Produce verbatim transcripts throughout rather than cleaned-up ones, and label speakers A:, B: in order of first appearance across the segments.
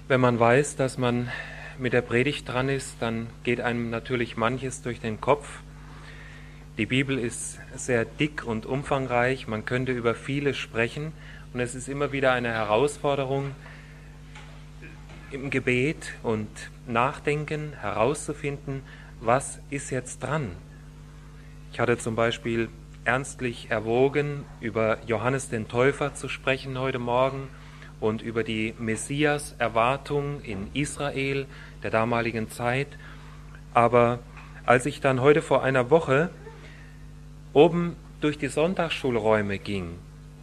A: Wenn man weiß, dass man mit der Predigt dran ist, dann geht einem natürlich manches durch den Kopf. Die Bibel ist sehr dick und umfangreich, man könnte über vieles sprechen und es ist immer wieder eine Herausforderung, im Gebet und Nachdenken herauszufinden, was ist jetzt dran. Ich hatte zum Beispiel ernstlich erwogen, über Johannes den Täufer zu sprechen heute Morgen und über die Messias-Erwartung in Israel der damaligen Zeit. Aber als ich dann heute vor einer Woche oben durch die Sonntagsschulräume ging,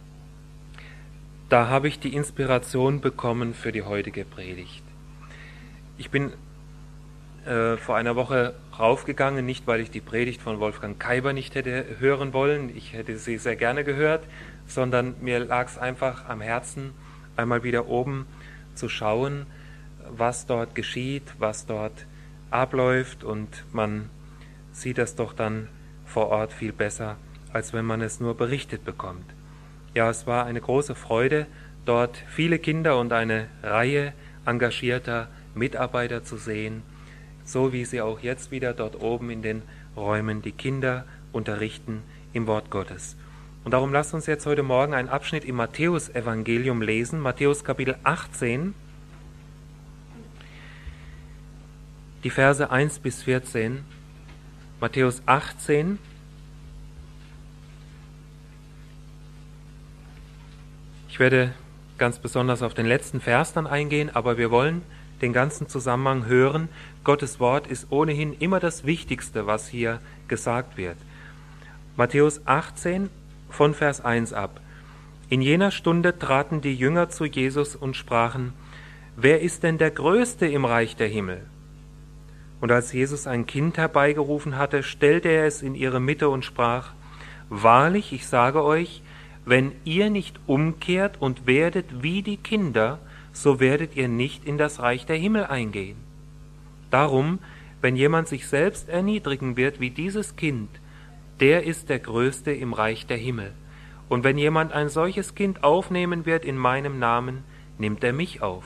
A: da habe ich die Inspiration bekommen für die heutige Predigt. Ich bin äh, vor einer Woche raufgegangen, nicht weil ich die Predigt von Wolfgang Kaiber nicht hätte hören wollen, ich hätte sie sehr gerne gehört, sondern mir lag es einfach am Herzen, einmal wieder oben zu schauen, was dort geschieht, was dort abläuft, und man sieht das doch dann vor Ort viel besser, als wenn man es nur berichtet bekommt. Ja, es war eine große Freude, dort viele Kinder und eine Reihe engagierter Mitarbeiter zu sehen, so wie sie auch jetzt wieder dort oben in den Räumen die Kinder unterrichten im Wort Gottes. Und darum lasst uns jetzt heute Morgen einen Abschnitt im Matthäus-Evangelium lesen, Matthäus Kapitel achtzehn, die Verse eins bis vierzehn. Matthäus achtzehn, ich werde ganz besonders auf den letzten Vers dann eingehen, aber wir wollen den ganzen Zusammenhang hören. Gottes Wort ist ohnehin immer das Wichtigste, was hier gesagt wird. Matthäus achtzehn, von Vers eins ab. In jener Stunde traten die Jünger zu Jesus und sprachen: Wer ist denn der Größte im Reich der Himmel? Und als Jesus ein Kind herbeigerufen hatte, stellte er es in ihre Mitte und sprach: Wahrlich, ich sage euch, wenn ihr nicht umkehrt und werdet wie die Kinder, so werdet ihr nicht in das Reich der Himmel eingehen. Darum, wenn jemand sich selbst erniedrigen wird wie dieses Kind, der ist der Größte im Reich der Himmel. Und wenn jemand ein solches Kind aufnehmen wird in meinem Namen, nimmt er mich auf.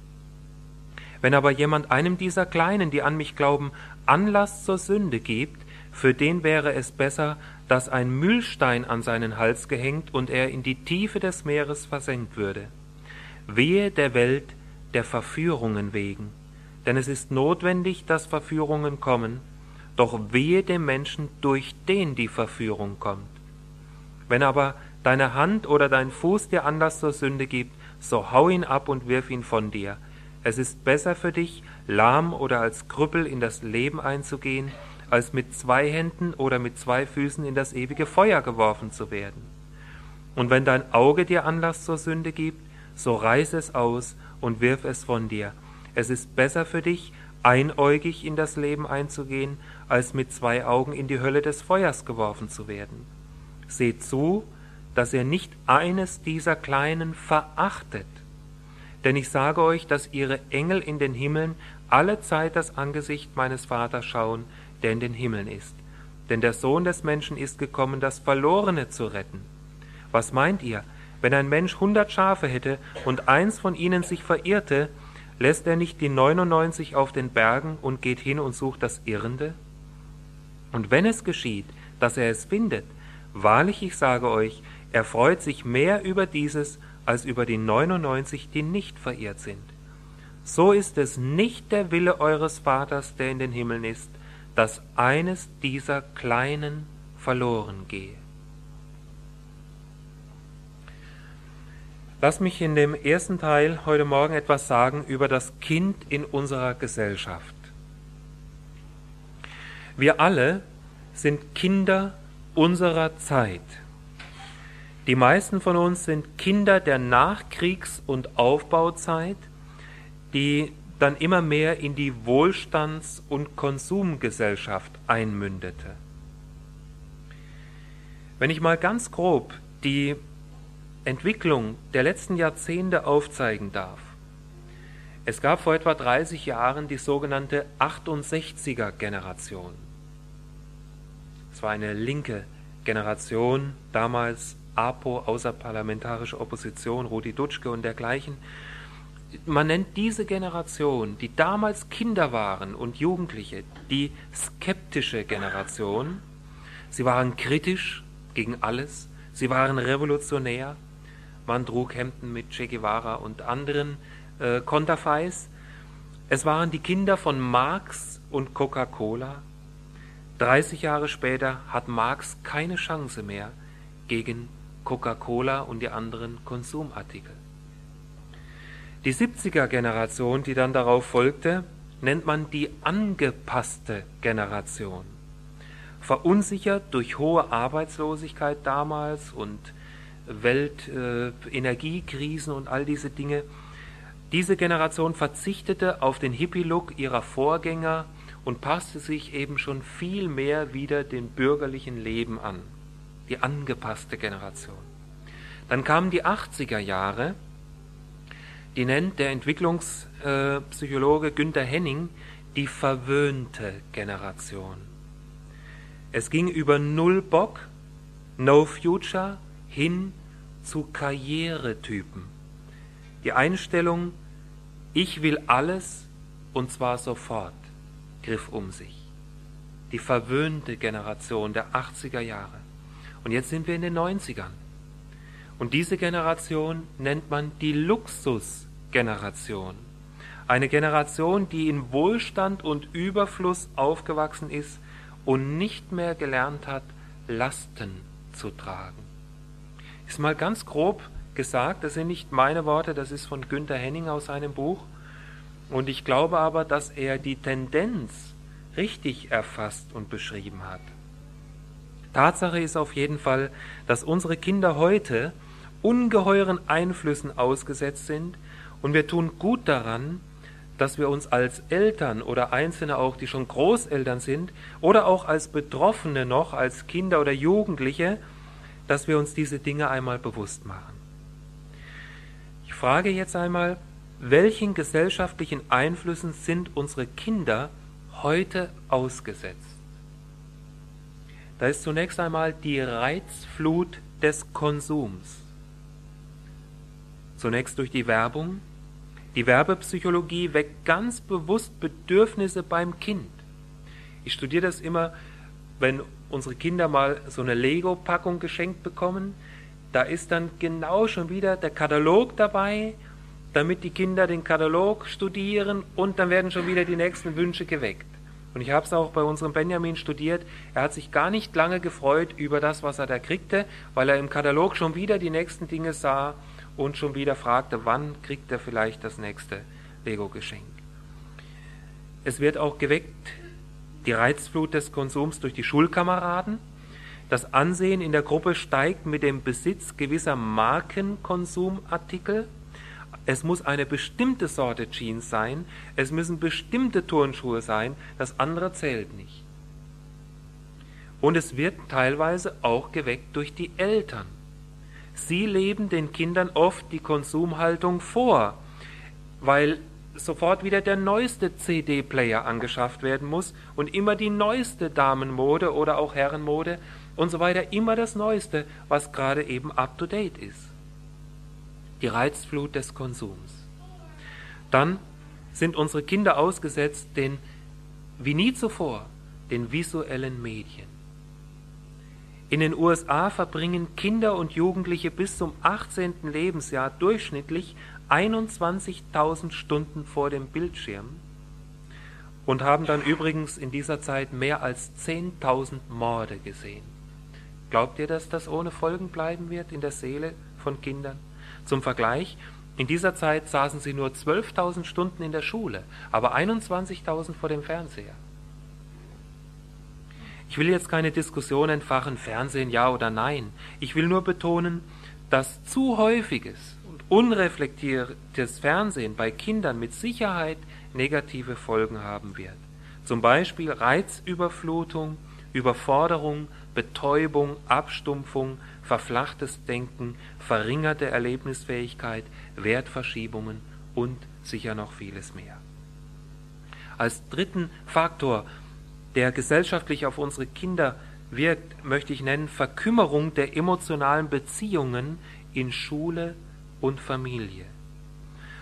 A: Wenn aber jemand einem dieser Kleinen, die an mich glauben, Anlass zur Sünde gibt, für den wäre es besser, dass ein Mühlstein an seinen Hals gehängt und er in die Tiefe des Meeres versenkt würde. Wehe der Welt der Verführungen wegen, denn es ist notwendig, dass Verführungen kommen, doch wehe dem Menschen, durch den die Verführung kommt. Wenn aber deine Hand oder dein Fuß dir Anlass zur Sünde gibt, so hau ihn ab und wirf ihn von dir. Es ist besser für dich, lahm oder als Krüppel in das Leben einzugehen, als mit zwei Händen oder mit zwei Füßen in das ewige Feuer geworfen zu werden. Und wenn dein Auge dir Anlass zur Sünde gibt, so reiß es aus und wirf es von dir. Es ist besser für dich, einäugig in das Leben einzugehen, als mit zwei Augen in die Hölle des Feuers geworfen zu werden. Seht zu, dass ihr nicht eines dieser Kleinen verachtet. Denn ich sage euch, dass ihre Engel in den Himmeln alle Zeit das Angesicht meines Vaters schauen, der in den Himmeln ist. Denn der Sohn des Menschen ist gekommen, das Verlorene zu retten. Was meint ihr? Wenn ein Mensch hundert Schafe hätte und eins von ihnen sich verirrte, lässt er nicht die neunundneunzig auf den Bergen und geht hin und sucht das Irrende? Und wenn es geschieht, dass er es findet, wahrlich, ich sage euch, er freut sich mehr über dieses, als über die neunundneunzig, die nicht verirrt sind. So ist es nicht der Wille eures Vaters, der in den Himmeln ist, dass eines dieser Kleinen verloren gehe. Lass mich in dem ersten Teil heute Morgen etwas sagen über das Kind in unserer Gesellschaft. Wir alle sind Kinder unserer Zeit. Die meisten von uns sind Kinder der Nachkriegs- und Aufbauzeit, die dann immer mehr in die Wohlstands- und Konsumgesellschaft einmündete. Wenn ich mal ganz grob die Entwicklung der letzten Jahrzehnte aufzeigen darf. Es gab vor etwa dreißig Jahren die sogenannte achtundsechziger-Generation. Es war eine linke Generation, damals A P O, Außerparlamentarische Opposition, Rudi Dutschke und dergleichen. man nennt diese Generation, die damals Kinder waren und Jugendliche, die skeptische Generation. Sie waren kritisch gegen alles, sie waren revolutionär. Man trug Hemden mit Che Guevara und anderen äh, Konterfeis. Es waren die Kinder von Marx und Coca-Cola. dreißig Jahre später hat Marx keine Chance mehr gegen Coca-Cola und die anderen Konsumartikel. Die siebziger-Generation, die dann darauf folgte, nennt man die angepasste Generation. Verunsichert durch hohe Arbeitslosigkeit damals und Weltenergiekrisen äh, und all diese Dinge. Diese Generation verzichtete auf den Hippie-Look ihrer Vorgänger und passte sich eben schon viel mehr wieder dem bürgerlichen Leben an. Die angepasste Generation. Dann kamen die achtziger Jahre, die nennt der Entwicklungspsychologe Günther Henning die verwöhnte Generation. Es ging über Null Bock, No Future hin zu Karrieretypen. Die Einstellung, ich will alles und zwar sofort, griff um sich. Die verwöhnte Generation der achtziger Jahre. Und jetzt sind wir in den neunzigern. Und diese Generation nennt man die Luxusgeneration. Eine Generation, die in Wohlstand und Überfluss aufgewachsen ist und nicht mehr gelernt hat, Lasten zu tragen. Ist mal ganz grob gesagt, das sind nicht meine Worte, das ist von Günther Henning aus seinem Buch. Und ich glaube aber, dass er die Tendenz richtig erfasst und beschrieben hat. Tatsache ist auf jeden Fall, dass unsere Kinder heute ungeheuren Einflüssen ausgesetzt sind und wir tun gut daran, dass wir uns als Eltern oder Einzelne auch, die schon Großeltern sind oder auch als Betroffene noch, als Kinder oder Jugendliche, dass wir uns diese Dinge einmal bewusst machen. Ich frage jetzt einmal, welchen gesellschaftlichen Einflüssen sind unsere Kinder heute ausgesetzt? Da ist zunächst einmal die Reizflut des Konsums. Zunächst durch die Werbung. Die Werbepsychologie weckt ganz bewusst Bedürfnisse beim Kind. Ich studiere das immer, wenn unsere Kinder mal so eine Lego-Packung geschenkt bekommen. Da ist dann genau schon wieder der Katalog dabei, damit die Kinder den Katalog studieren und dann werden schon wieder die nächsten Wünsche geweckt. Und ich habe es auch bei unserem Benjamin studiert. Er hat sich gar nicht lange gefreut über das, was er da kriegte, weil er im Katalog schon wieder die nächsten Dinge sah und schon wieder fragte, wann kriegt er vielleicht das nächste Lego-Geschenk. Es wird auch geweckt, die Reizflut des Konsums durch die Schulkameraden. Das Ansehen in der Gruppe steigt mit dem Besitz gewisser Markenkonsumartikel. Es muss eine bestimmte Sorte Jeans sein, es müssen bestimmte Turnschuhe sein, das andere zählt nicht. Und es wird teilweise auch geweckt durch die Eltern. Sie leben den Kindern oft die Konsumhaltung vor, weil sofort wieder der neueste C D-Player angeschafft werden muss und immer die neueste Damenmode oder auch Herrenmode und so weiter, immer das Neueste, was gerade eben up-to-date ist. Die Reizflut des Konsums. Dann sind unsere Kinder ausgesetzt den, wie nie zuvor, den visuellen Medien. In den U S A verbringen Kinder und Jugendliche bis zum achtzehnten Lebensjahr durchschnittlich einundzwanzigtausend Stunden vor dem Bildschirm und haben dann übrigens in dieser Zeit mehr als zehntausend Morde gesehen. Glaubt ihr, dass das ohne Folgen bleiben wird in der Seele von Kindern? Zum Vergleich, in dieser Zeit saßen sie nur zwölftausend Stunden in der Schule, aber einundzwanzigtausend vor dem Fernseher. Ich will jetzt keine Diskussion entfachen, Fernsehen ja oder nein. Ich will nur betonen, dass zu häufiges und unreflektiertes Fernsehen bei Kindern mit Sicherheit negative Folgen haben wird. Zum Beispiel Reizüberflutung, Überforderung, Betäubung, Abstumpfung, verflachtes Denken, verringerte Erlebnisfähigkeit, Wertverschiebungen und sicher noch vieles mehr. Als dritten Faktor, der gesellschaftlich auf unsere Kinder wirkt, möchte ich nennen Verkümmerung der emotionalen Beziehungen in Schule und Familie.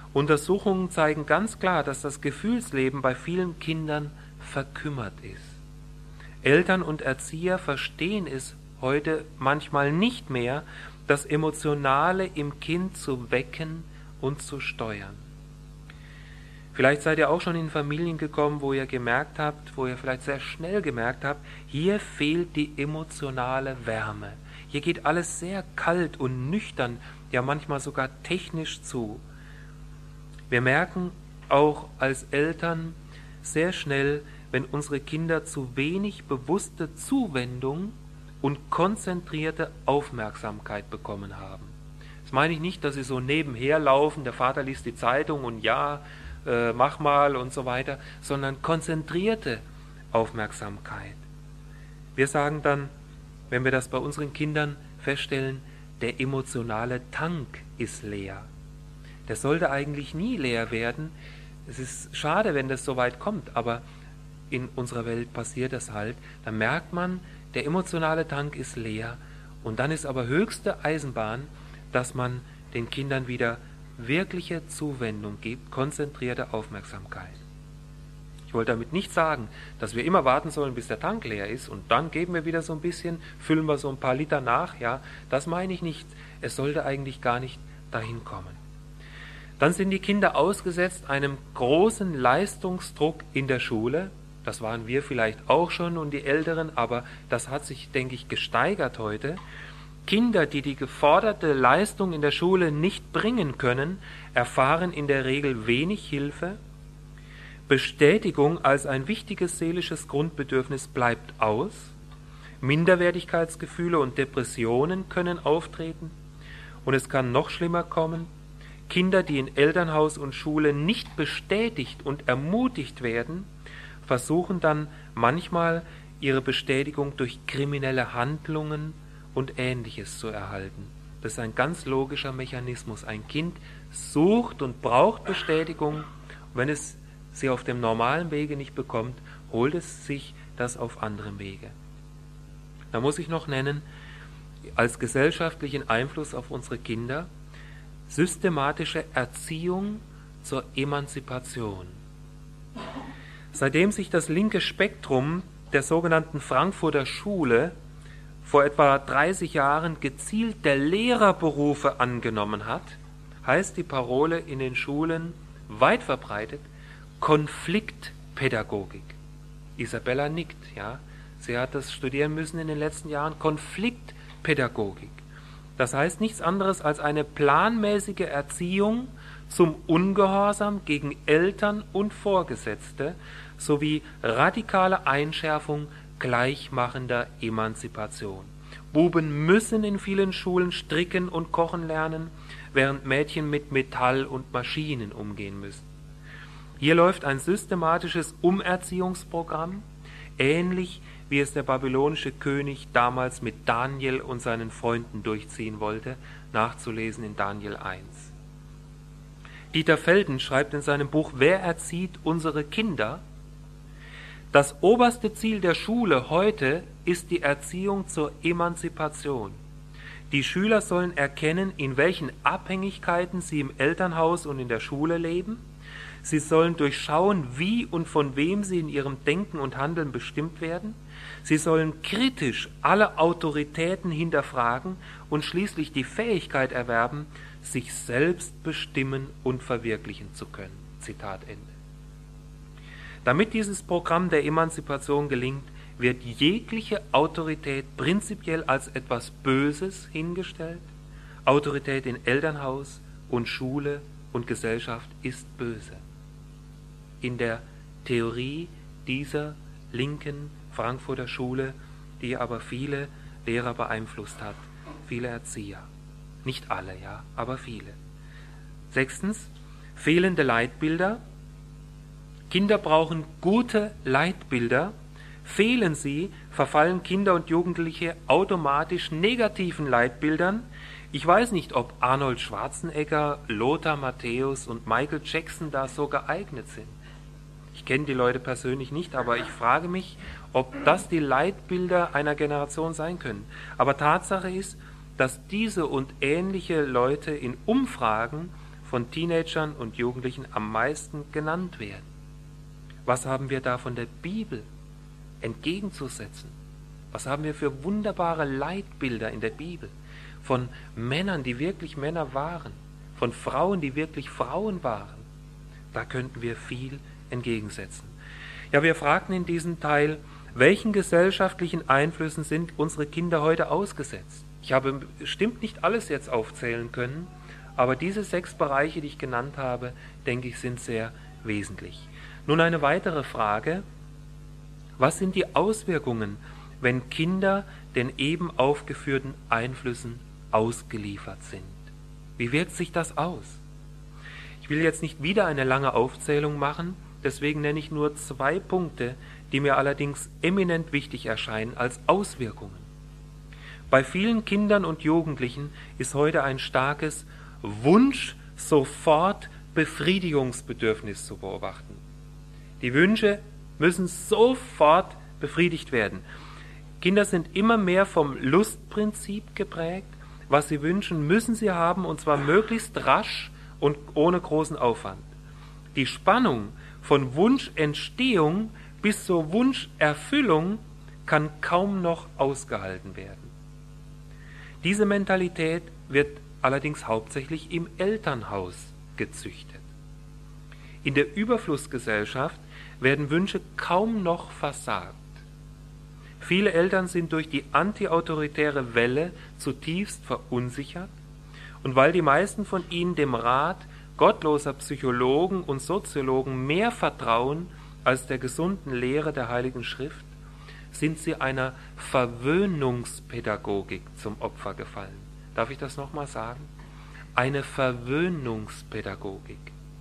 A: Untersuchungen zeigen ganz klar, dass das Gefühlsleben bei vielen Kindern verkümmert ist. Eltern und Erzieher verstehen es heute manchmal nicht mehr, das Emotionale im Kind zu wecken und zu steuern. Vielleicht seid ihr auch schon in Familien gekommen, wo ihr gemerkt habt, wo ihr vielleicht sehr schnell gemerkt habt, hier fehlt die emotionale Wärme. Hier geht alles sehr kalt und nüchtern, ja manchmal sogar technisch zu. Wir merken auch als Eltern sehr schnell, wenn unsere Kinder zu wenig bewusste Zuwendung und konzentrierte Aufmerksamkeit bekommen haben. Das meine ich nicht, dass sie so nebenher laufen, der Vater liest die Zeitung und ja, äh, mach mal und so weiter, sondern konzentrierte Aufmerksamkeit. Wir sagen dann, wenn wir das bei unseren Kindern feststellen, der emotionale Tank ist leer. Der sollte eigentlich nie leer werden. Es ist schade, wenn das so weit kommt, aber in unserer Welt passiert das halt. Da merkt man, der emotionale Tank ist leer und dann ist aber höchste Eisenbahn, dass man den Kindern wieder wirkliche Zuwendung gibt, konzentrierte Aufmerksamkeit. Ich wollte damit nicht sagen, dass wir immer warten sollen, bis der Tank leer ist und dann geben wir wieder so ein bisschen, füllen wir so ein paar Liter nach, ja, das meine ich nicht. Es sollte eigentlich gar nicht dahin kommen. Dann sind die Kinder ausgesetzt einem großen Leistungsdruck in der Schule. Das waren wir vielleicht auch schon und die Älteren, aber das hat sich, denke ich, gesteigert heute. Kinder, die die geforderte Leistung in der Schule nicht bringen können, erfahren in der Regel wenig Hilfe. Bestätigung als ein wichtiges seelisches Grundbedürfnis bleibt aus. Minderwertigkeitsgefühle und Depressionen können auftreten. Und es kann noch schlimmer kommen. Kinder, die in Elternhaus und Schule nicht bestätigt und ermutigt werden, versuchen dann manchmal ihre Bestätigung durch kriminelle Handlungen und Ähnliches zu erhalten. Das ist ein ganz logischer Mechanismus. Ein Kind sucht und braucht Bestätigung. Und wenn es sie auf dem normalen Wege nicht bekommt, holt es sich das auf anderem Wege. Da muss ich noch nennen, als gesellschaftlichen Einfluss auf unsere Kinder, systematische Erziehung zur Emanzipation. Seitdem sich das linke Spektrum der sogenannten Frankfurter Schule vor etwa dreißig Jahren gezielt der Lehrerberufe angenommen hat, heißt die Parole in den Schulen weit verbreitet Konfliktpädagogik. Isabella nickt, ja. Sie hat das studieren müssen in den letzten Jahren. Konfliktpädagogik. Das heißt nichts anderes als eine planmäßige Erziehung zum Ungehorsam gegen Eltern und Vorgesetzte sowie radikale Einschärfung gleichmachender Emanzipation. Buben müssen in vielen Schulen stricken und kochen lernen, während Mädchen mit Metall und Maschinen umgehen müssen. Hier läuft ein systematisches Umerziehungsprogramm, ähnlich wie es der babylonische König damals mit Daniel und seinen Freunden durchziehen wollte, nachzulesen in Daniel eins. Dieter Felden schreibt in seinem Buch Wer erzieht unsere Kinder? Das oberste Ziel der Schule heute ist die Erziehung zur Emanzipation. Die Schüler sollen erkennen, in welchen Abhängigkeiten sie im Elternhaus und in der Schule leben. Sie sollen durchschauen, wie und von wem sie in ihrem Denken und Handeln bestimmt werden. Sie sollen kritisch alle Autoritäten hinterfragen und schließlich die Fähigkeit erwerben, sich selbst bestimmen und verwirklichen zu können. Zitat Ende. Damit dieses Programm der Emanzipation gelingt, wird jegliche Autorität prinzipiell als etwas Böses hingestellt. Autorität in Elternhaus und Schule und Gesellschaft ist böse. In der Theorie dieser linken Frankfurter Schule, die aber viele Lehrer beeinflusst hat, viele Erzieher. Nicht alle, ja, aber viele. Sechstens, fehlende Leitbilder. Kinder brauchen gute Leitbilder. Fehlen sie, verfallen Kinder und Jugendliche automatisch negativen Leitbildern. Ich weiß nicht, ob Arnold Schwarzenegger, Lothar Matthäus und Michael Jackson da so geeignet sind. Ich kenne die Leute persönlich nicht, aber ich frage mich, ob das die Leitbilder einer Generation sein können. Aber Tatsache ist, dass diese und ähnliche Leute in Umfragen von Teenagern und Jugendlichen am meisten genannt werden. Was haben wir da von der Bibel entgegenzusetzen? Was haben wir für wunderbare Leitbilder in der Bibel von Männern, die wirklich Männer waren, von Frauen, die wirklich Frauen waren? Da könnten wir viel entgegensetzen. Ja, wir fragten in diesem Teil, welchen gesellschaftlichen Einflüssen sind unsere Kinder heute ausgesetzt? Ich habe bestimmt nicht alles jetzt aufzählen können, aber diese sechs Bereiche, die ich genannt habe, denke ich, sind sehr wesentlich. Nun eine weitere Frage: Was sind die Auswirkungen, wenn Kinder den eben aufgeführten Einflüssen ausgeliefert sind? Wie wirkt sich das aus? Ich will jetzt nicht wieder eine lange Aufzählung machen, deswegen nenne ich nur zwei Punkte, die mir allerdings eminent wichtig erscheinen als Auswirkungen. Bei vielen Kindern und Jugendlichen ist heute ein starkes Wunsch-Sofort-Befriedigungsbedürfnis zu beobachten. Die Wünsche müssen sofort befriedigt werden. Kinder sind immer mehr vom Lustprinzip geprägt. Was sie wünschen, müssen sie haben, und zwar möglichst rasch und ohne großen Aufwand. Die Spannung von Wunschentstehung bis zur Wunscherfüllung kann kaum noch ausgehalten werden. Diese Mentalität wird allerdings hauptsächlich im Elternhaus gezüchtet. In der Überflussgesellschaft werden Wünsche kaum noch versagt. Viele Eltern sind durch die antiautoritäre Welle zutiefst verunsichert, und weil die meisten von ihnen dem Rat gottloser Psychologen und Soziologen mehr vertrauen als der gesunden Lehre der Heiligen Schrift, sind sie einer Verwöhnungspädagogik zum Opfer gefallen. Darf ich das nochmal sagen? Eine Verwöhnungspädagogik.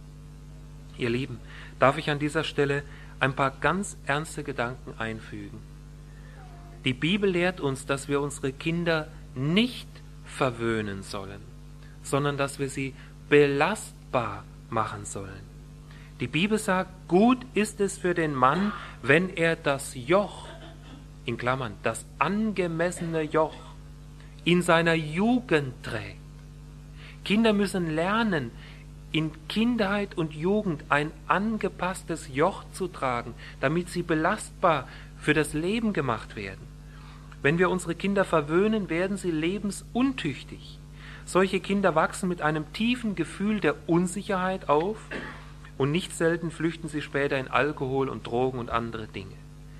A: Ihr Lieben, darf ich an dieser Stelle ein paar ganz ernste Gedanken einfügen. Die Bibel lehrt uns, dass wir unsere Kinder nicht verwöhnen sollen, sondern dass wir sie belastbar machen sollen. Die Bibel sagt, gut ist es für den Mann, wenn er das Joch, in Klammern, das angemessene Joch, in seiner Jugend trägt. Kinder müssen lernen, in Kindheit und Jugend ein angepasstes Joch zu tragen, damit sie belastbar für das Leben gemacht werden. Wenn wir unsere Kinder verwöhnen, werden sie lebensuntüchtig. Solche Kinder wachsen mit einem tiefen Gefühl der Unsicherheit auf, und nicht selten flüchten sie später in Alkohol und Drogen und andere Dinge.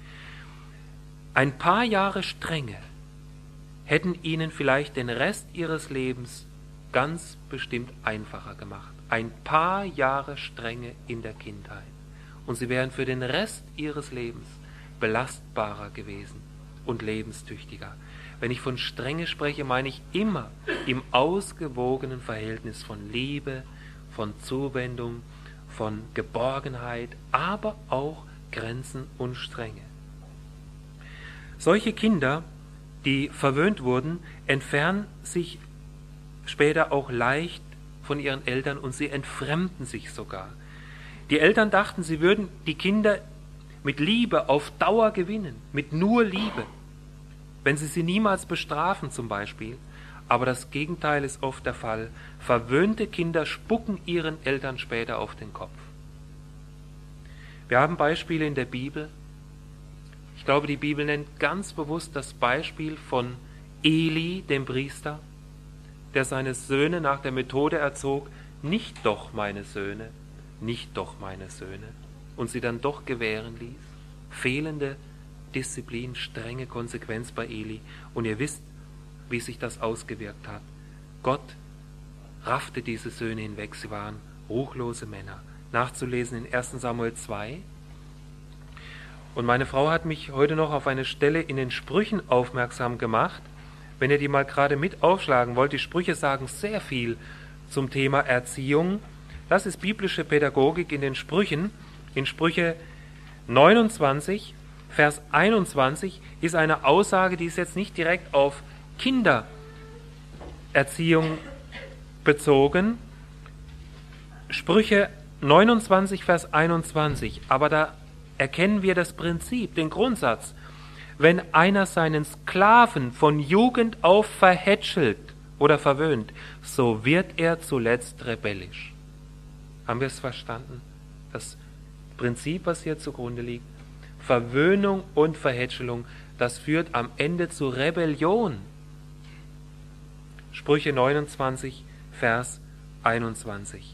A: Ein paar Jahre Strenge hätten ihnen vielleicht den Rest ihres Lebens ganz bestimmt einfacher gemacht. Ein paar Jahre Strenge in der Kindheit. Und sie wären für den Rest ihres Lebens belastbarer gewesen und lebenstüchtiger. Wenn ich von Strenge spreche, meine ich immer im ausgewogenen Verhältnis von Liebe, von Zuwendung, von Geborgenheit, aber auch Grenzen und Strenge. Solche Kinder, die verwöhnt wurden, entfernen sich später auch leicht von ihren Eltern und sie entfremden sich sogar. Die Eltern dachten, sie würden die Kinder mit Liebe auf Dauer gewinnen, mit nur Liebe, wenn sie sie niemals bestrafen zum Beispiel. Aber das Gegenteil ist oft der Fall. Verwöhnte Kinder spucken ihren Eltern später auf den Kopf. Wir haben Beispiele in der Bibel. Ich glaube, die Bibel nennt ganz bewusst das Beispiel von Eli, dem Priester, der seine Söhne nach der Methode erzog, nicht doch meine Söhne, nicht doch meine Söhne, und sie dann doch gewähren ließ. Fehlende Disziplin, strenge Konsequenz bei Eli. Und ihr wisst, wie sich das ausgewirkt hat. Gott raffte diese Söhne hinweg, sie waren ruchlose Männer. Nachzulesen in erster Samuel zwei. Und meine Frau hat mich heute noch auf eine Stelle in den Sprüchen aufmerksam gemacht. Wenn ihr die mal gerade mit aufschlagen wollt, die Sprüche sagen sehr viel zum Thema Erziehung. Das ist biblische Pädagogik in den Sprüchen. In Sprüche neunundzwanzig, Vers einundzwanzig ist eine Aussage, die ist jetzt nicht direkt auf Kindererziehung bezogen. Sprüche neunundzwanzig, Vers einundzwanzig. Aber da erkennen wir das Prinzip, den Grundsatz. Wenn einer seinen Sklaven von Jugend auf verhätschelt oder verwöhnt, so wird er zuletzt rebellisch. Haben wir es verstanden? Das Prinzip, was hier zugrunde liegt, Verwöhnung und Verhätschelung, das führt am Ende zu Rebellion. Sprüche neunundzwanzig, Vers einundzwanzig.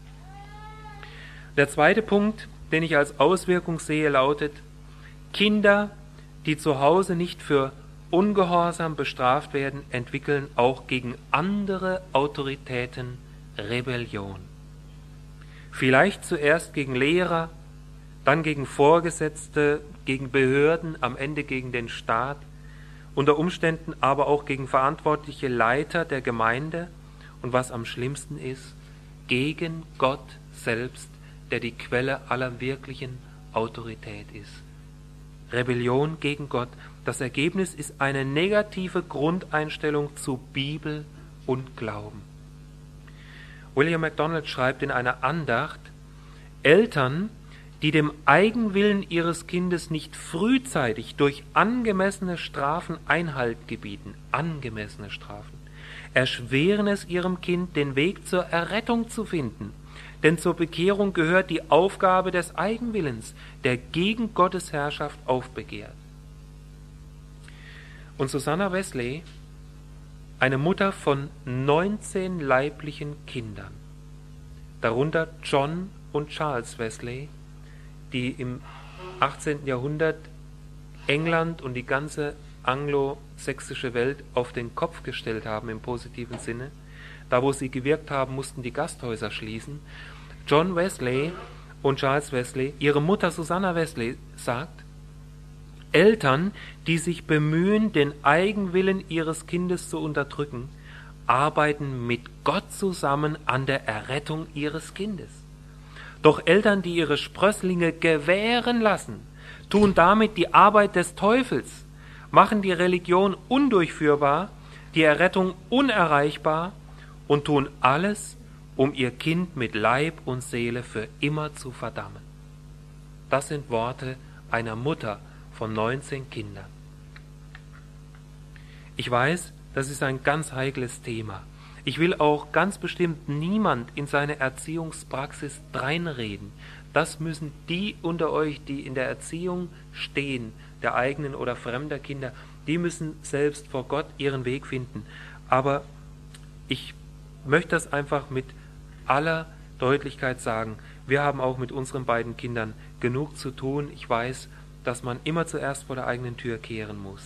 A: Der zweite Punkt, den ich als Auswirkung sehe, lautet: Kinder, die zu Hause nicht für Ungehorsam bestraft werden, entwickeln auch gegen andere Autoritäten Rebellion. Vielleicht zuerst gegen Lehrer, dann gegen Vorgesetzte, gegen Behörden, am Ende gegen den Staat, unter Umständen aber auch gegen verantwortliche Leiter der Gemeinde und was am schlimmsten ist, gegen Gott selbst, der die Quelle aller wirklichen Autorität ist. Rebellion gegen Gott. Das Ergebnis ist eine negative Grundeinstellung zu Bibel und Glauben. William MacDonald schreibt in einer Andacht: Eltern, die dem Eigenwillen ihres Kindes nicht frühzeitig durch angemessene Strafen Einhalt gebieten, angemessene Strafen, erschweren es ihrem Kind, den Weg zur Errettung zu finden. Denn zur Bekehrung gehört die Aufgabe des Eigenwillens, der gegen Gottes Herrschaft aufbegehrt. Und Susanna Wesley, eine Mutter von neunzehn leiblichen Kindern, darunter John und Charles Wesley, die im achtzehnten Jahrhundert England und die ganze anglosächsische Welt auf den Kopf gestellt haben im positiven Sinne. Da, wo sie gewirkt haben, mussten die Gasthäuser schließen. John Wesley und Charles Wesley, ihre Mutter Susanna Wesley sagt: Eltern, die sich bemühen, den Eigenwillen ihres Kindes zu unterdrücken, arbeiten mit Gott zusammen an der Errettung ihres Kindes. Doch Eltern, die ihre Sprösslinge gewähren lassen, tun damit die Arbeit des Teufels, machen die Religion undurchführbar, die Errettung unerreichbar und tun alles, um ihr Kind mit Leib und Seele für immer zu verdammen. Das sind Worte einer Mutter von neunzehn Kindern. Ich weiß, das ist ein ganz heikles Thema. Ich will auch ganz bestimmt niemand in seine Erziehungspraxis dreinreden. Das müssen die unter euch, die in der Erziehung stehen, der eigenen oder fremder Kinder, die müssen selbst vor Gott ihren Weg finden. Aber ich möchte das einfach mit aller Deutlichkeit sagen. Wir haben auch mit unseren beiden Kindern genug zu tun. Ich weiß, dass man immer zuerst vor der eigenen Tür kehren muss.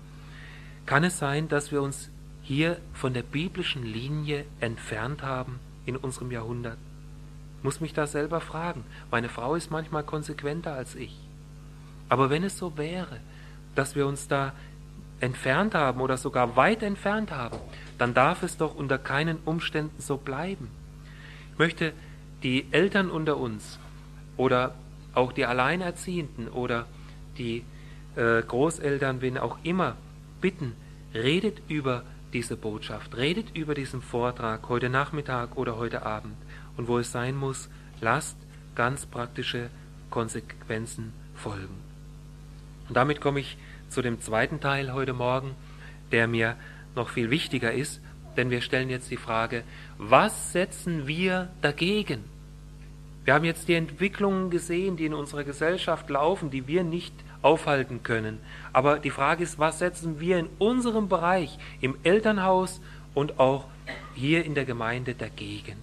A: Kann es sein, dass wir uns hier von der biblischen Linie entfernt haben in unserem Jahrhundert? Ich muss mich da selber fragen. Meine Frau ist manchmal konsequenter als ich. Aber wenn es so wäre, dass wir uns da entfernt haben oder sogar weit entfernt haben, dann darf es doch unter keinen Umständen so bleiben. Ich möchte die Eltern unter uns oder auch die Alleinerziehenden oder die äh, Großeltern, wen auch immer, bitten, redet über diese Botschaft, redet über diesen Vortrag heute Nachmittag oder heute Abend. Und wo es sein muss, lasst ganz praktische Konsequenzen folgen. Und damit komme ich zu dem zweiten Teil heute Morgen, der mir noch viel wichtiger ist, denn wir stellen jetzt die Frage, was setzen wir dagegen? Wir haben jetzt die Entwicklungen gesehen, die in unserer Gesellschaft laufen, die wir nicht aufhalten können. Aber die Frage ist, was setzen wir in unserem Bereich, im Elternhaus und auch hier in der Gemeinde dagegen?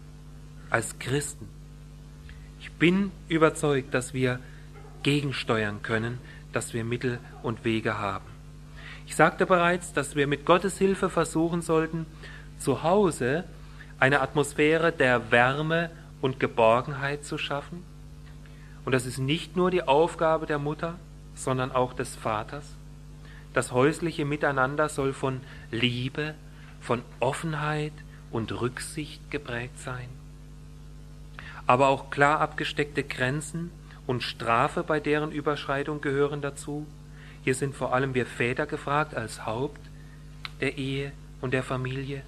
A: Als Christen. Ich bin überzeugt, dass wir gegensteuern können, dass wir Mittel und Wege haben. Ich sagte bereits, dass wir mit Gottes Hilfe versuchen sollten, zu Hause eine Atmosphäre der Wärme und Geborgenheit zu schaffen. Und das ist nicht nur die Aufgabe der Mutter, sondern auch des Vaters. Das häusliche Miteinander soll von Liebe, von Offenheit und Rücksicht geprägt sein. Aber auch klar abgesteckte Grenzen und Strafe bei deren Überschreitung gehören dazu. Hier sind vor allem wir Väter gefragt als Haupt der Ehe und der Familie.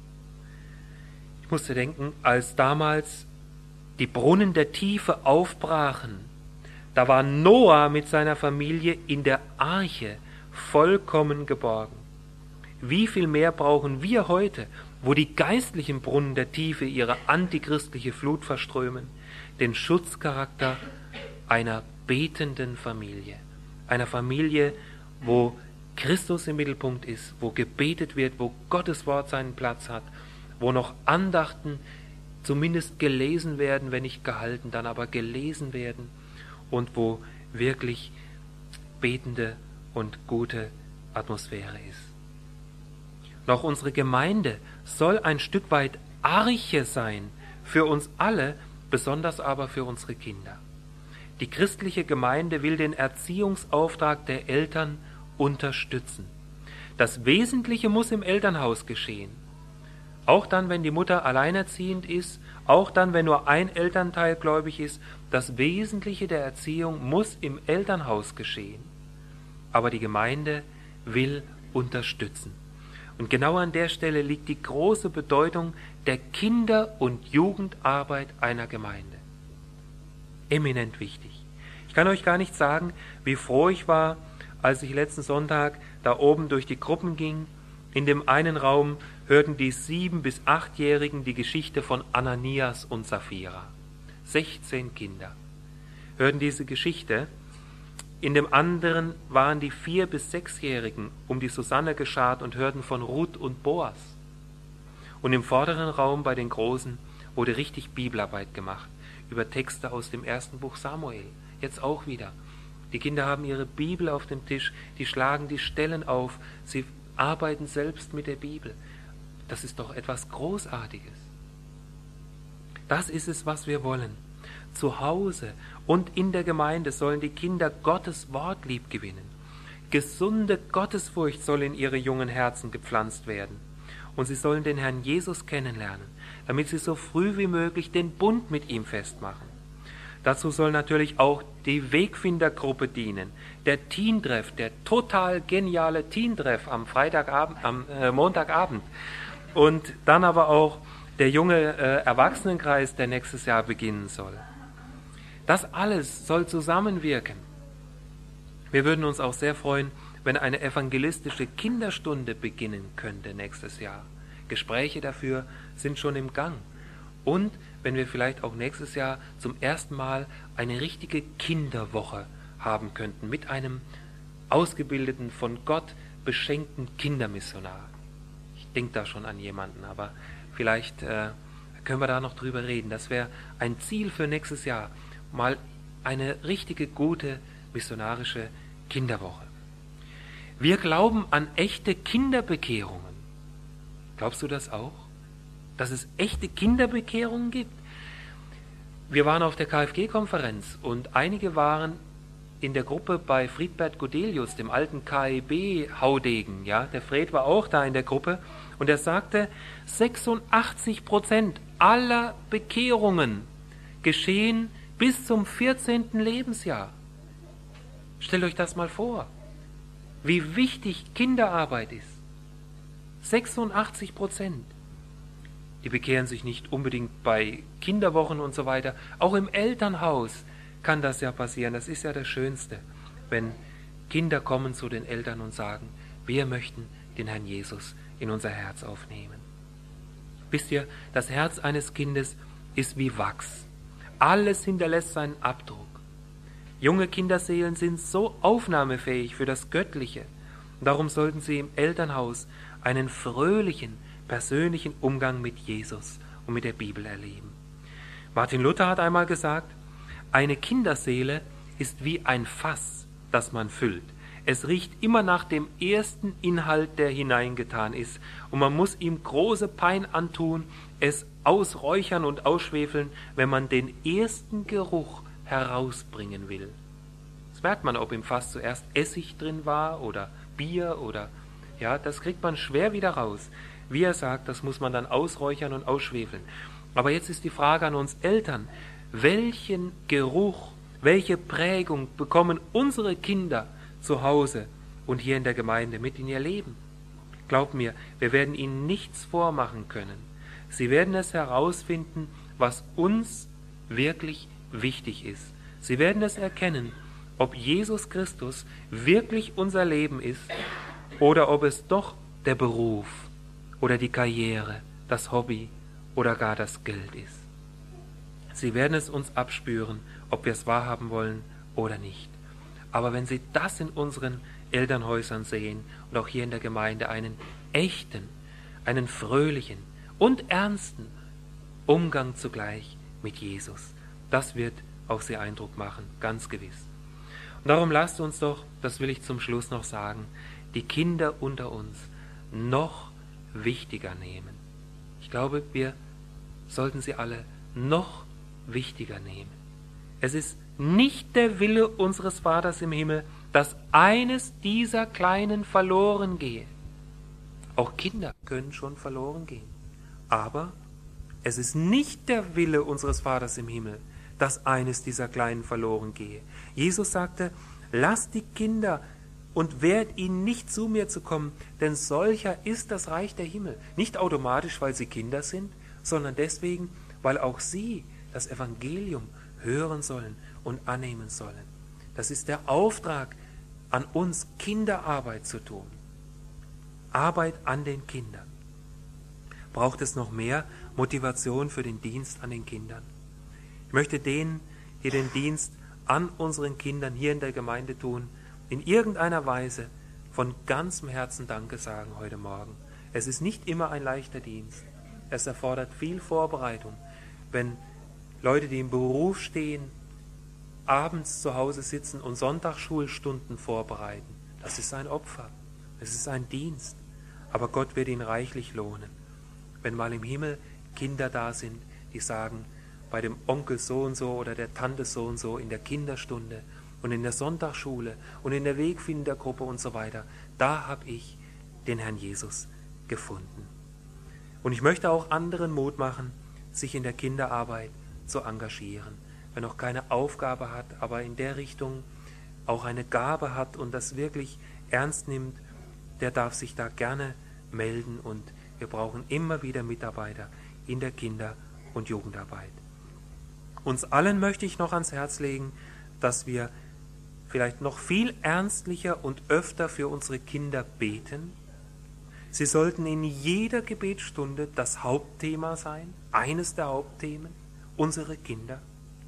A: Ich musste denken, als damals die Brunnen der Tiefe aufbrachen, da war Noah mit seiner Familie in der Arche vollkommen geborgen. Wie viel mehr brauchen wir heute, wo die geistlichen Brunnen der Tiefe ihre antichristliche Flut verströmen, den Schutzcharakter einer betenden Familie. Einer Familie, wo Christus im Mittelpunkt ist, wo gebetet wird, wo Gottes Wort seinen Platz hat, wo noch Andachten zumindest gelesen werden, wenn nicht gehalten, dann aber gelesen werden und wo wirklich betende und gute Atmosphäre ist. Noch unsere Gemeinde soll ein Stück weit Arche sein für uns alle, besonders aber für unsere Kinder. Die christliche Gemeinde will den Erziehungsauftrag der Eltern unterstützen. Das Wesentliche muss im Elternhaus geschehen. Auch dann, wenn die Mutter alleinerziehend ist, auch dann, wenn nur ein Elternteil gläubig ist, das Wesentliche der Erziehung muss im Elternhaus geschehen. Aber die Gemeinde will unterstützen. Und genau an der Stelle liegt die große Bedeutung der Kinder- und Jugendarbeit einer Gemeinde. Eminent wichtig. Ich kann euch gar nicht sagen, wie froh ich war, als ich letzten Sonntag da oben durch die Gruppen ging. In dem einen Raum hörten die sieben- bis achtjährigen die Geschichte von Ananias und Sapphira. sechzehn Kinder hörten diese Geschichte. In dem anderen waren die vier- bis sechsjährigen um die Susanne geschart und hörten von Ruth und Boas. Und im vorderen Raum bei den Großen wurde richtig Bibelarbeit gemacht über Texte aus dem ersten Buch Samuel. Jetzt auch wieder. Die Kinder haben ihre Bibel auf dem Tisch, die schlagen die Stellen auf, sie arbeiten selbst mit der Bibel. Das ist doch etwas Großartiges. Das ist es, was wir wollen. Zu Hause und in der Gemeinde sollen die Kinder Gottes Wort liebgewinnen. Gesunde Gottesfurcht soll in ihre jungen Herzen gepflanzt werden. Und sie sollen den Herrn Jesus kennenlernen, damit sie so früh wie möglich den Bund mit ihm festmachen. Dazu soll natürlich auch die Wegfindergruppe dienen, der Teentreff, der total geniale Teentreff am Freitagabend, am äh, Montagabend und dann aber auch der junge äh, Erwachsenenkreis, der nächstes Jahr beginnen soll. Das alles soll zusammenwirken. Wir würden uns auch sehr freuen, wenn eine evangelistische Kinderstunde beginnen könnte nächstes Jahr. Gespräche dafür sind schon im Gang. Und wenn wir vielleicht auch nächstes Jahr zum ersten Mal eine richtige Kinderwoche haben könnten mit einem ausgebildeten, von Gott beschenkten Kindermissionar. Ich denke da schon an jemanden, aber vielleicht äh, können wir da noch drüber reden. Das wäre ein Ziel für nächstes Jahr, mal eine richtige, gute missionarische Kinderwoche. Wir glauben an echte Kinderbekehrungen. Glaubst du das auch? Dass es echte Kinderbekehrungen gibt? Wir waren auf der K F G-Konferenz und einige waren in der Gruppe bei Friedbert Godelius, dem alten K E B-Haudegen. Ja? Der Fred war auch da in der Gruppe und er sagte, sechsundachtzig Prozent aller Bekehrungen geschehen bis zum vierzehnten Lebensjahr. Stellt euch das mal vor, wie wichtig Kinderarbeit ist. sechsundachtzig Prozent. Die bekehren sich nicht unbedingt bei Kinderwochen und so weiter. Auch im Elternhaus kann das ja passieren. Das ist ja das Schönste, wenn Kinder kommen zu den Eltern und sagen, wir möchten den Herrn Jesus in unser Herz aufnehmen. Wisst ihr, das Herz eines Kindes ist wie Wachs. Alles hinterlässt seinen Abdruck. Junge Kinderseelen sind so aufnahmefähig für das Göttliche. Darum sollten sie im Elternhaus einen fröhlichen, persönlichen Umgang mit Jesus und mit der Bibel erleben. Martin Luther hat einmal gesagt, eine Kinderseele ist wie ein Fass, das man füllt. Es riecht immer nach dem ersten Inhalt, der hineingetan ist, und man muss ihm große Pein antun, es ausräuchern und ausschwefeln, wenn man den ersten Geruch herausbringen will. Das merkt man, ob im Fass zuerst Essig drin war oder Bier oder, ja, das kriegt man schwer wieder raus. Wie er sagt, das muss man dann ausräuchern und ausschwefeln. Aber jetzt ist die Frage an uns Eltern, welchen Geruch, welche Prägung bekommen unsere Kinder zu Hause und hier in der Gemeinde mit in ihr Leben? Glaub mir, wir werden ihnen nichts vormachen können. Sie werden es herausfinden, was uns wirklich wichtig ist. Sie werden es erkennen, ob Jesus Christus wirklich unser Leben ist oder ob es doch der Beruf oder die Karriere das Hobby oder gar das Geld ist. Sie werden es uns abspüren, ob wir es wahrhaben wollen oder nicht. Aber wenn Sie das in unseren Elternhäusern sehen und auch hier in der Gemeinde einen echten, einen fröhlichen und ernsten Umgang zugleich mit Jesus, das wird auf Sie Eindruck machen, ganz gewiss. Und darum lasst uns doch, das will ich zum Schluss noch sagen, die Kinder unter uns noch wichtiger nehmen. Ich glaube, wir sollten sie alle noch wichtiger nehmen. Es ist nicht der Wille unseres Vaters im Himmel, dass eines dieser Kleinen verloren gehe. Auch Kinder können schon verloren gehen. Aber es ist nicht der Wille unseres Vaters im Himmel, dass eines dieser Kleinen verloren gehe. Jesus sagte, lasst die Kinder und wehrt ihnen nicht zu mir zu kommen, denn solcher ist das Reich der Himmel. Nicht automatisch, weil sie Kinder sind, sondern deswegen, weil auch sie das Evangelium hören sollen und annehmen sollen. Das ist der Auftrag an uns, Kinderarbeit zu tun. Arbeit an den Kindern. Braucht es noch mehr Motivation für den Dienst an den Kindern? Ich möchte denen, die den Dienst an unseren Kindern hier in der Gemeinde tun, in irgendeiner Weise von ganzem Herzen Danke sagen heute Morgen. Es ist nicht immer ein leichter Dienst. Es erfordert viel Vorbereitung. Wenn Leute, die im Beruf stehen, abends zu Hause sitzen und Sonntagsschulstunden vorbereiten, das ist ein Opfer. Es ist ein Dienst. Aber Gott wird ihn reichlich lohnen. Wenn mal im Himmel Kinder da sind, die sagen, bei dem Onkel so und so oder der Tante so und so in der Kinderstunde und in der Sonntagsschule und in der Wegfindergruppe und so weiter, da habe ich den Herrn Jesus gefunden. Und ich möchte auch anderen Mut machen, sich in der Kinderarbeit zu engagieren. Wer noch keine Aufgabe hat, aber in der Richtung auch eine Gabe hat und das wirklich ernst nimmt, der darf sich da gerne melden und wir brauchen immer wieder Mitarbeiter in der Kinder- und Jugendarbeit. Uns allen möchte ich noch ans Herz legen, dass wir vielleicht noch viel ernstlicher und öfter für unsere Kinder beten. Sie sollten in jeder Gebetsstunde das Hauptthema sein, eines der Hauptthemen, unsere Kinder.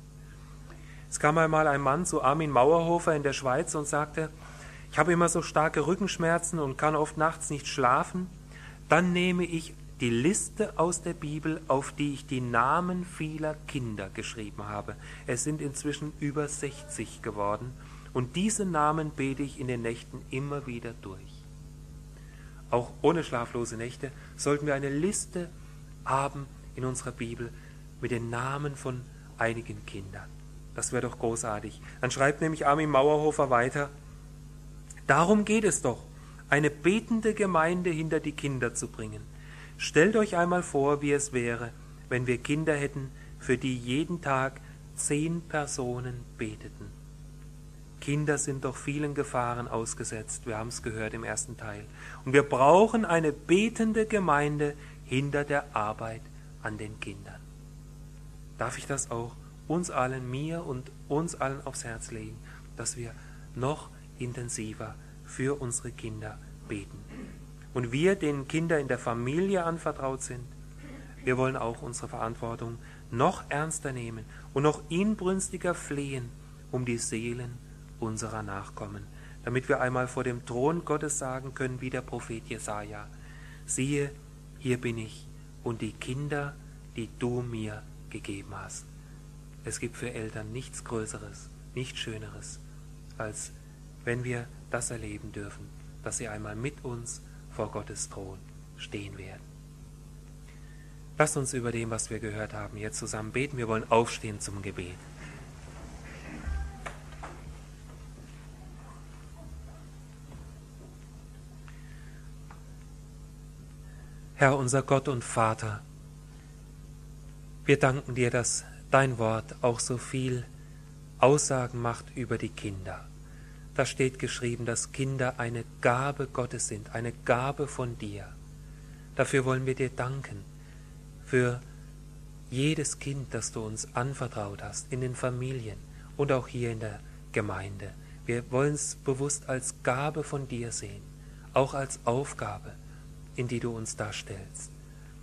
A: Es kam einmal ein Mann zu Armin Mauerhofer in der Schweiz und sagte, ich habe immer so starke Rückenschmerzen und kann oft nachts nicht schlafen. Dann nehme ich die Liste aus der Bibel, auf die ich die Namen vieler Kinder geschrieben habe. Es sind inzwischen über sechzig geworden. Und diese Namen bete ich in den Nächten immer wieder durch. Auch ohne schlaflose Nächte sollten wir eine Liste haben in unserer Bibel mit den Namen von einigen Kindern. Das wäre doch großartig. Dann schreibt nämlich Armin Mauerhofer weiter, darum geht es doch, eine betende Gemeinde hinter die Kinder zu bringen. Stellt euch einmal vor, wie es wäre, wenn wir Kinder hätten, für die jeden Tag zehn Personen beteten. Kinder sind doch vielen Gefahren ausgesetzt, wir haben es gehört im ersten Teil. Und wir brauchen eine betende Gemeinde hinter der Arbeit an den Kindern. Darf ich das auch uns allen, mir und uns allen aufs Herz legen, dass wir noch intensiver für unsere Kinder beten. Und wir, denen Kinder in der Familie anvertraut sind, wir wollen auch unsere Verantwortung noch ernster nehmen und noch inbrünstiger flehen um die Seelen unserer Nachkommen, damit wir einmal vor dem Thron Gottes sagen können, wie der Prophet Jesaja, siehe, hier bin ich und die Kinder, die du mir gegeben hast. Es gibt für Eltern nichts Größeres, nichts Schöneres, als wenn wir das erleben dürfen, dass sie einmal mit uns vor Gottes Thron stehen werden. Lasst uns über dem, was wir gehört haben, jetzt zusammen beten. Wir wollen aufstehen zum Gebet. Herr, unser Gott und Vater, wir danken dir, dass dein Wort auch so viel Aussagen macht über die Kinder. Da steht geschrieben, dass Kinder eine Gabe Gottes sind, eine Gabe von dir. Dafür wollen wir dir danken, für jedes Kind, das du uns anvertraut hast, in den Familien und auch hier in der Gemeinde. Wir wollen es bewusst als Gabe von dir sehen, auch als Aufgabe, in die du uns darstellst.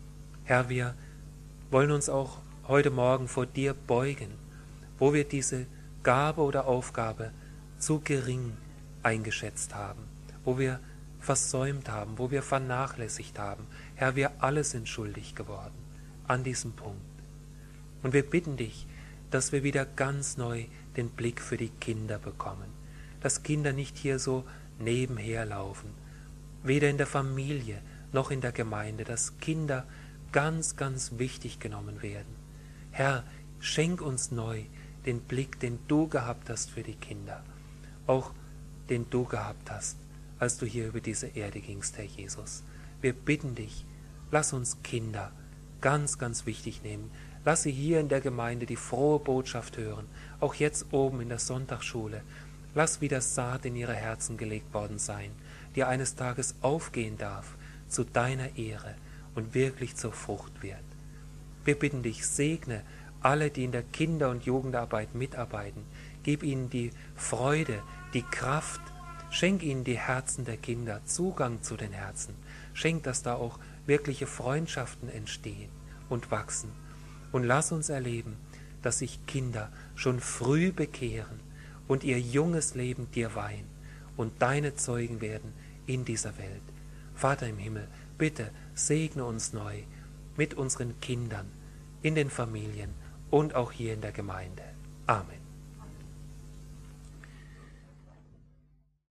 A: Herr, wir wollen uns auch heute Morgen vor dir beugen, wo wir diese Gabe oder Aufgabe zu gering eingeschätzt haben, wo wir versäumt haben, wo wir vernachlässigt haben. Herr, wir alle sind schuldig geworden an diesem Punkt. Und wir bitten dich, dass wir wieder ganz neu den Blick für die Kinder bekommen, dass Kinder nicht hier so nebenher laufen, weder in der Familie noch in der Gemeinde, dass Kinder ganz, ganz wichtig genommen werden. Herr, schenk uns neu den Blick, den du gehabt hast für die Kinder, auch den du gehabt hast, als du hier über diese Erde gingst, Herr Jesus. Wir bitten dich, lass uns Kinder ganz, ganz wichtig nehmen. Lass sie hier in der Gemeinde die frohe Botschaft hören, auch jetzt oben in der Sonntagsschule. Lass wieder Saat in ihre Herzen gelegt worden sein, die eines Tages aufgehen darf zu deiner Ehre und wirklich zur Frucht wird. Wir bitten dich, segne alle, die in der Kinder- und Jugendarbeit mitarbeiten. Gib ihnen die Freude, die Kraft, schenk ihnen die Herzen der Kinder, Zugang zu den Herzen. Schenk, dass da auch wirkliche Freundschaften entstehen und wachsen. Und lass uns erleben, dass sich Kinder schon früh bekehren und ihr junges Leben dir weihen und deine Zeugen werden in dieser Welt. Vater im Himmel, bitte segne uns neu mit unseren Kindern, in den Familien und auch hier in der Gemeinde. Amen.